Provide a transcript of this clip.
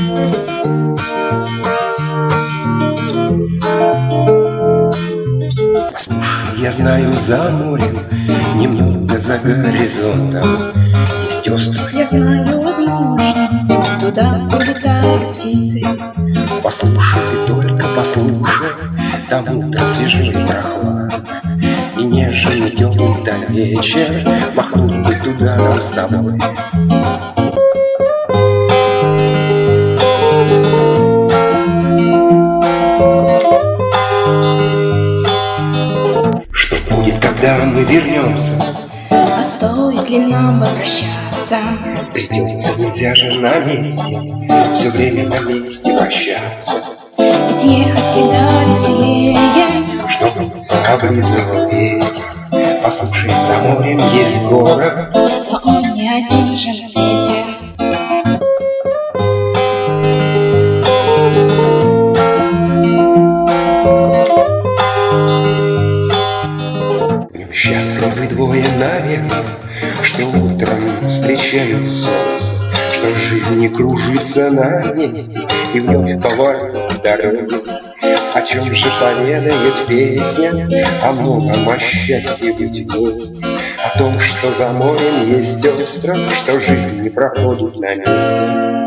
Я знаю, за морем, немного за горизонтом есть остров. Я знаю, возможно, туда улетают птицы. Послушай, ты только послушай, там утро свежо и прохладно, и нежный теплый до вечер, махнуть бы туда нам с тобой. Что будет, когда мы вернемся? А стоит ли нам возвращаться? Придется, нельзя же на месте, все время на месте вращаться. Ведь ехать всегда веселее. Чтобы облизывал ветер, послушай, за морем есть город, Но он не один же на свете. Счастливы двое, наверное, что утром встречают солнце, что жизнь не кружится на месте и вновь поворот дороги. О чем же поведает песня? О многом, о счастье быть вместе, о том, что за морем есть остров, что жизнь не проходит на месте.